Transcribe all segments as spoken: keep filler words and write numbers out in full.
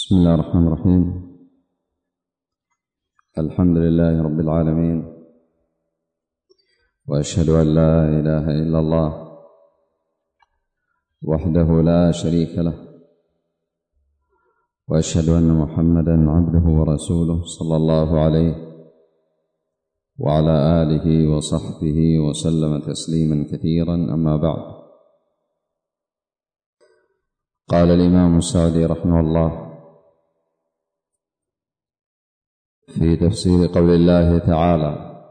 بسم الله الرحمن الرحيم. الحمد لله رب العالمين، وأشهد أن لا إله إلا الله وحده لا شريك له، وأشهد أن محمدًا عبده ورسوله صلى الله عليه وعلى آله وصحبه وسلم تسليمًا كثيرًا. أما بعد، قال الإمام السعدي رحمه الله في تفسير قول الله تعالى: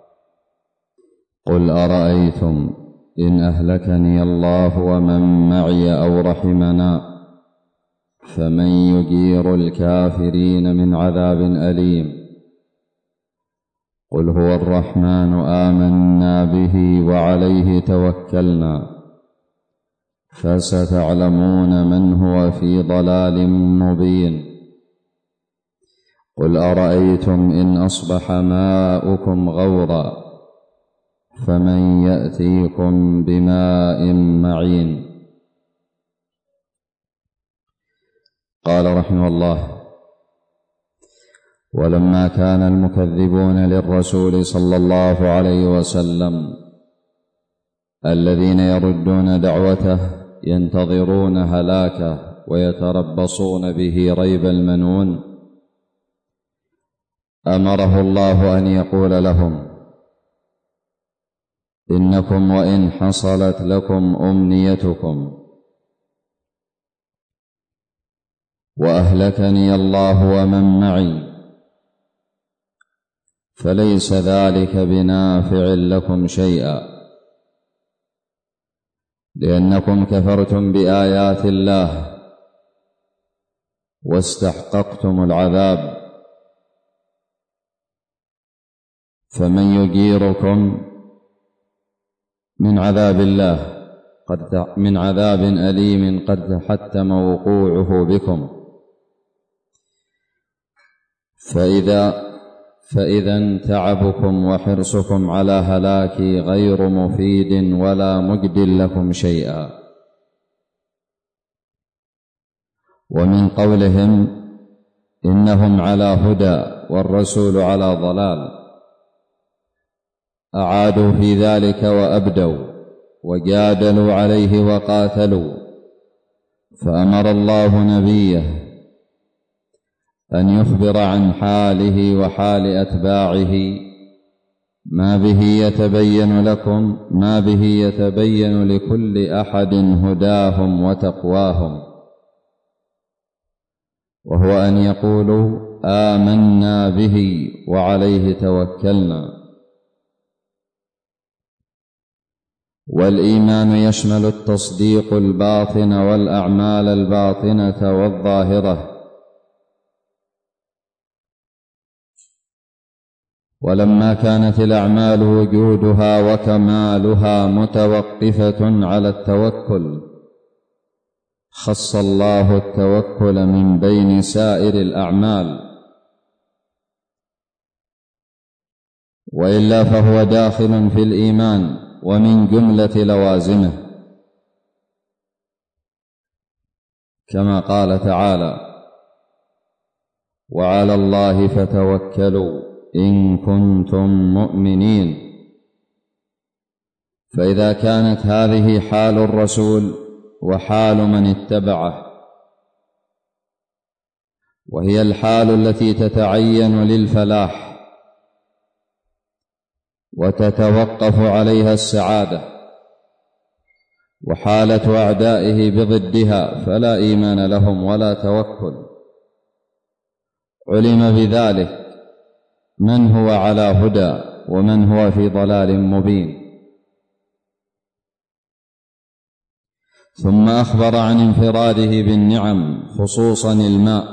قل أرأيتم إن أهلكني الله ومن معي أو رحمنا فمن يجير الكافرين من عذاب أليم. قل هو الرحمن آمنا به وعليه توكلنا فستعلمون من هو في ضلال مبين. قل أرأيتم إن أصبح ماؤكم غورا فمن يأتيكم بماء معين. قال رحمه الله: ولما كان المكذبون للرسول صلى الله عليه وسلم الذين يردون دعوته ينتظرون هلاكه ويتربصون به ريب المنون، أمره الله أن يقول لهم: إنكم وإن حصلت لكم أمنيتكم وأهلكني الله ومن معي فليس ذلك بنافع لكم شيئا، لأنكم كفرتم بآيات الله واستحققتم العذاب. فمن يجيركم من عذاب الله قد من عذاب أليم قد تحتم وقوعه بكم، فإذا فإذا تعبكم وحرصكم على هلاكي غير مفيد ولا مجد لكم شيئا. ومن قولهم إنهم على هدى والرسول على ضلال أعادوا في ذلك وأبدوا وجادلوا عليه وقاتلوا، فأمر الله نبيه أن يخبر عن حاله وحال أتباعه ما به يتبين لكم ما به يتبين لكل أحد هداهم وتقواهم، وهو أن يقولوا آمنا به وعليه توكلنا. والإيمان يشمل التصديق الباطن والأعمال الباطنة والظاهرة. ولما كانت الأعمال وجودها وكمالها متوقفة على التوكل، خص الله التوكل من بين سائر الأعمال، وإلا فهو داخل في الإيمان ومن جملة لوازمه، كما قال تعالى: وعلى الله فتوكلوا إن كنتم مؤمنين. فإذا كانت هذه حال الرسول وحال من اتبعه، وهي الحال التي تتعين للفلاح وتتوقف عليها السعادة، وحالة أعدائه بضدها فلا إيمان لهم ولا توكل، علم بذلك من هو على هدى ومن هو في ضلال مبين. ثم أخبر عن انفراده بالنعم، خصوصا الماء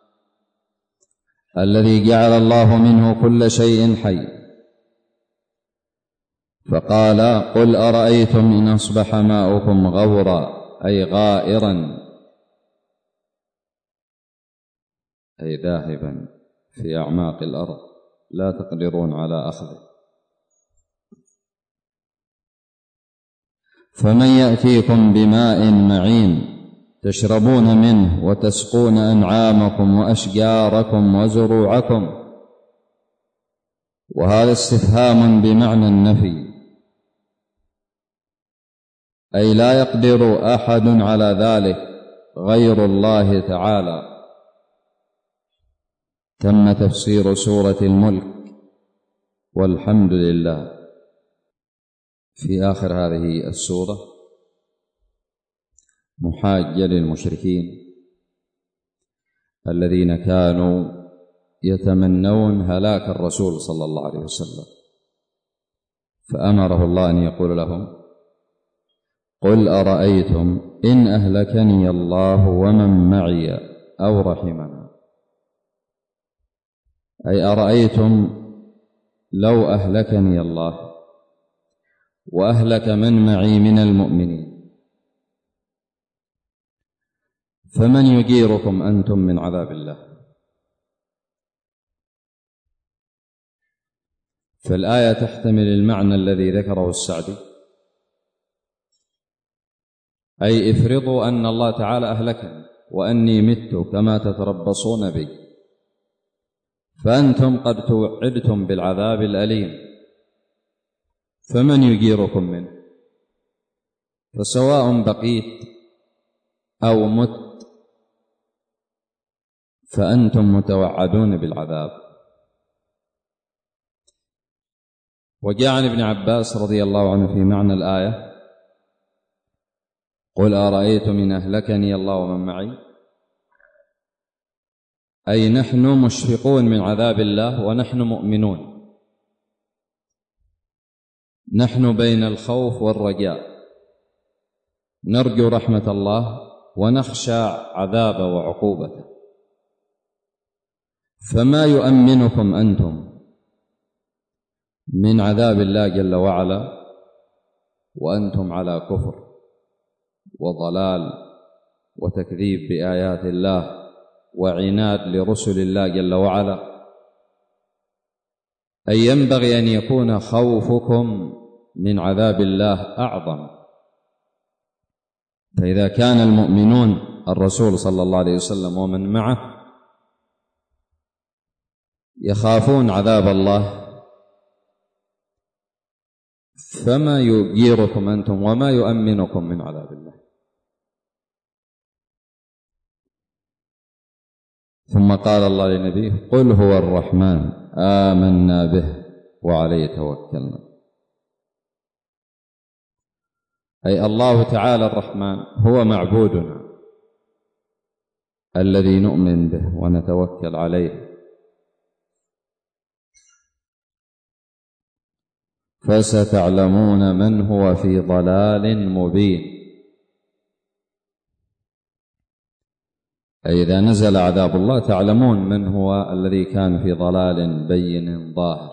الذي جعل الله منه كل شيء حي، فقال: قل أرأيتم إن أصبح ماؤكم غورا أي غائرا أي ذاهبا في أعماق الأرض لا تقدرون على أخذه، فمن يأتيكم بماء معين تشربون منه وتسقون أنعامكم وأشجاركم وزروعكم. وهذا استفهام بمعنى النفي، أي لا يقدر أحد على ذلك غير الله تعالى. تم تفسير سورة الملك، والحمد لله. في آخر هذه السورة محاجة للمشركين الذين كانوا يتمنون هلاك الرسول صلى الله عليه وسلم، فأمره الله أن يقول لهم: قل أرأيتم إن أهلكني الله ومن معي أو رحمنا، أي أرأيتم لو أهلكني الله وأهلك من معي من المؤمنين، فمن يجيركم أنتم من عذاب الله؟ فالآية تحتمل المعنى الذي ذكره السعدي، أي افرضوا أن الله تعالى أهلكني وأني مت كما تتربصون بي، فأنتم قد توعدتم بالعذاب الأليم، فمن يجيركم منه؟ فسواء بقيت أو مت فأنتم متوعدون بالعذاب. وجاء عن ابن عباس رضي الله عنه في معنى الآية: قل أرأيتم إن أهلكني الله ومن معي، أي نحن مشفقون من عذاب الله ونحن مؤمنون، نحن بين الخوف والرجاء، نرجو رحمة الله ونخشى عذابه وعقوبته. فما يؤمنكم أنتم من عذاب الله جل وعلا وأنتم على كفر وضلال وتكذيب بآيات الله وعناد لرسل الله جل وعلا؟ أي ينبغي أن يكون خوفكم من عذاب الله أعظم. فإذا كان المؤمنون الرسول صلى الله عليه وسلم ومن معه يخافون عذاب الله، فما يجيركم أنتم وما يؤمنكم من عذاب الله؟ ثم قال الله لنبيه: قل هو الرحمن آمنا به وعليه توكلنا. أي الله تعالى الرحمن هو معبودنا الذي نؤمن به ونتوكل عليه. فستعلمون من هو في ضلال مبين. أي إذا نزل عذاب الله تعلمون من هو الذي كان في ضلال بين ظاهر.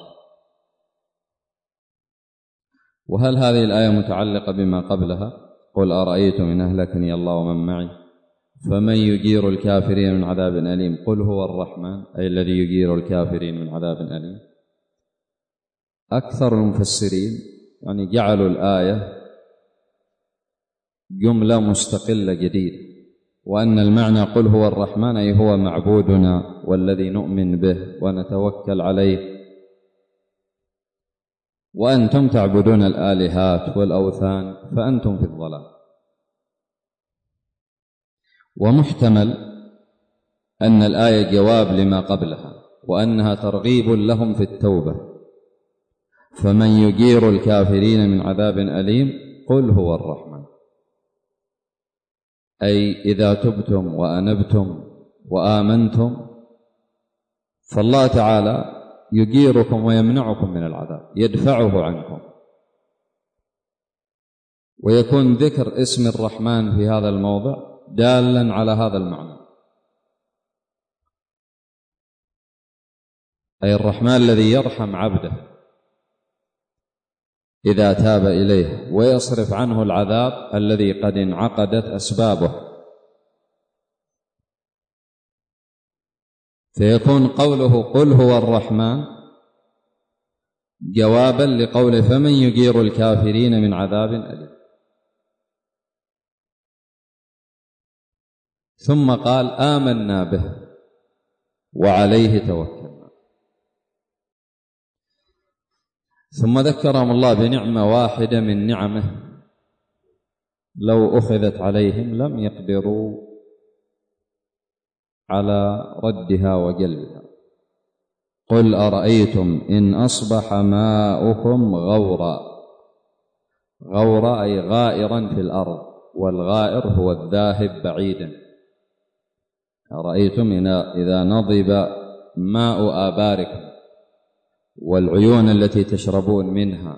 وهل هذه الآية متعلقة بما قبلها؟ قل أرأيتم إن أهلكني الله ومن معي فمن يجير الكافرين من عذاب أليم. قل هو الرحمن، أي الذي يجير الكافرين من عذاب أليم. أكثر المفسرين يعني جعلوا الآية جملة مستقلة جديدة، وأن المعنى قل هو الرحمن أي هو معبودنا والذي نؤمن به ونتوكل عليه، وأنتم تعبدون الآلهات والأوثان فأنتم في الضلال. ومحتمل أن الآية جواب لما قبلها، وأنها ترغيب لهم في التوبة. فمن يجير الكافرين من عذاب أليم قل هو الرحمن، أي إذا تبتم وأنبتم وآمنتم فالله تعالى يجيركم ويمنعكم من العذاب، يدفعه عنكم. ويكون ذكر اسم الرحمن في هذا الموضع دالا على هذا المعنى، أي الرحمن الذي يرحم عبده إذا تاب إليه ويصرف عنه العذاب الذي قد انعقدت أسبابه. فيكون قوله قل هو الرحمن جوابا لقوله فمن يجير الكافرين من عذاب أليم. ثم قال آمنا به وعليه توكلنا. ثم ذكرهم الله بنعمة واحدة من نعمه لو أخذت عليهم لم يقدروا على ردها وجلبها. قل أرأيتم إن أصبح ماؤكم غورا، غورا أي غائرا في الأرض، والغائر هو الذاهب بعيدا. أرأيتم إذا نضب ماء آباركم والعيون التي تشربون منها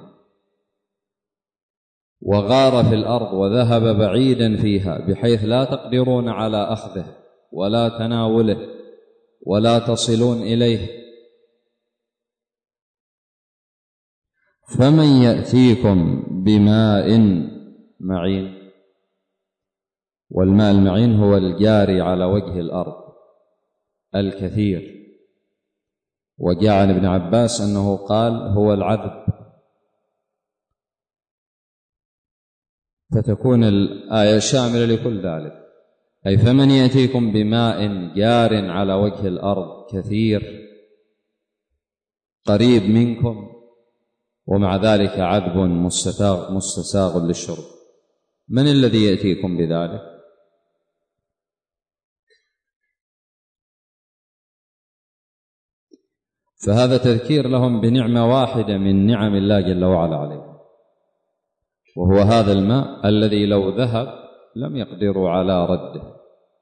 وغار في الأرض وذهب بعيدا فيها بحيث لا تقدرون على أخذه ولا تناوله ولا تصلون إليه، فمن يأتيكم بماء معين. والماء المعين هو الجاري على وجه الأرض الكثير. وجاء عن ابن عباس أنه قال هو العذب، فتكون الآية شاملة لكل ذلك، أي فمن يأتيكم بماء جار على وجه الأرض كثير قريب منكم ومع ذلك عذب مستساغ, مستساغ للشرب، من الذي يأتيكم بذلك؟ فهذا تذكير لهم بنعمة واحدة من نعم الله جل وعلا عليهم، وهو هذا الماء الذي لو ذهب لم يقدروا على رده.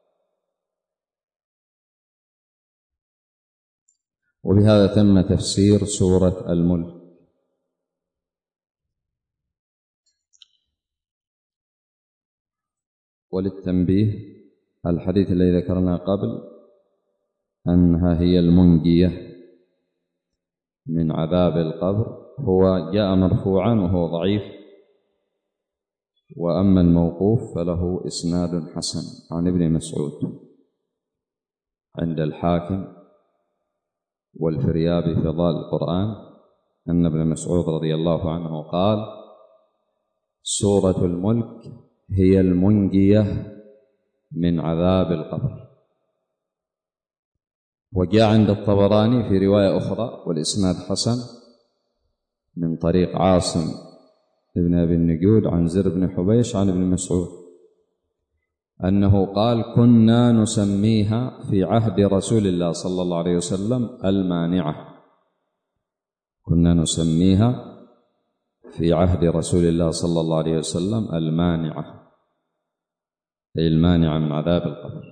وبهذا تم تفسير سورة الملك. وللتنبيه الحديث الذي ذكرنا قبل أنها هي المنجية من عذاب القبر هو جاء مرفوعا وهو ضعيف، وأما الموقوف فله إسناد حسن عن ابن مسعود عند الحاكم والفريابي في ضال القرآن أن ابن مسعود رضي الله عنه قال سورة الملك هي المنجية من عذاب القبر. وجاء عند الطبراني في رواية أخرى والإسناد حسن من طريق عاصم ابن أبي النجود عن زر بن حبيش عن ابن مسعود أنه قال كنا نسميها في عهد رسول الله صلى الله عليه وسلم المانعة، كنا نسميها في عهد رسول الله صلى الله عليه وسلم المانعة، أي المانعة من عذاب القبر.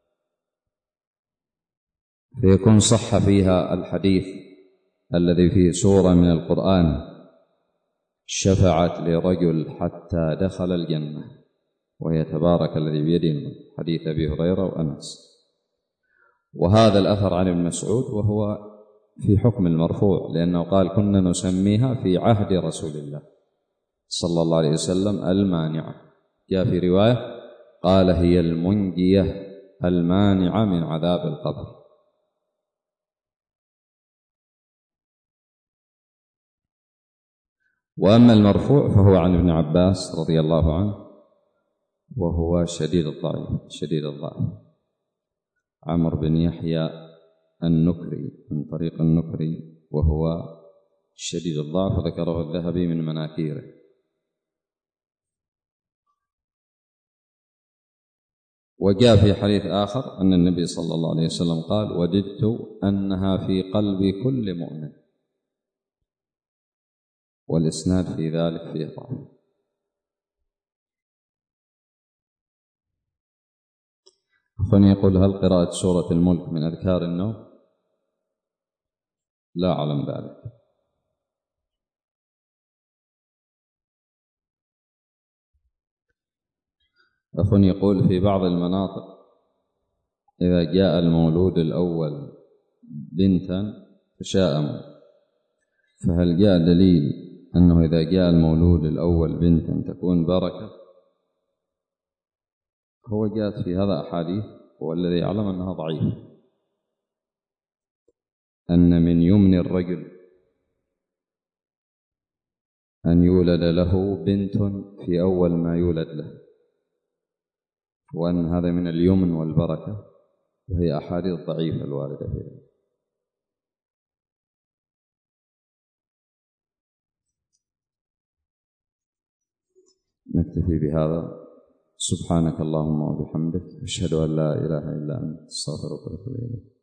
فيكون صح فيها الحديث الذي فيه سورة من القرآن شفعت لرجل حتى دخل الجنة وهي تبارك الذي بيده الملك، حديث أبي هريرة وأنس. وهذا الأثر عن ابن مسعود وهو في حكم المرفوع، لأنه قال كنا نسميها في عهد رسول الله صلى الله عليه وسلم المانعة. جاء في رواية قال هي المنجية المانعة من عذاب القبر. وأما المرفوع فهو عن ابن عباس رضي الله عنه وهو شديد الضعف شديد الضعف عمرو بن يحيى النكري من طريق النكري وهو شديد الضعف، وذكره الذهبي من مناكيره. وجاء في حديث آخر أن النبي صلى الله عليه وسلم قال وددت أنها في قلب كل مؤمن، والإسناد في ذلك فيه ضعف. أخواني يقول هل قراءة سورة الملك من أذكار النوم؟ لا أعلم ذلك. أخواني يقول في بعض المناطق إذا جاء المولود الأول بنتا تشاءموا، فهل جاء دليل أنه إذا جاء المولود الأول بنتا تكون بركة؟ هو جاءت في هذا أحاديث، والذي يعلم أنها ضعيف، أن من يمن الرجل أن يولد له بنت في أول ما يولد له، وأن هذا من اليمن والبركة، وهي أحاديث ضعيفة الواردة فيها. نكتفي بهذا. سبحانك اللهم وبحمدك، أشهد أن لا إله إلا أنت، أستغفرك وأتوب إليك.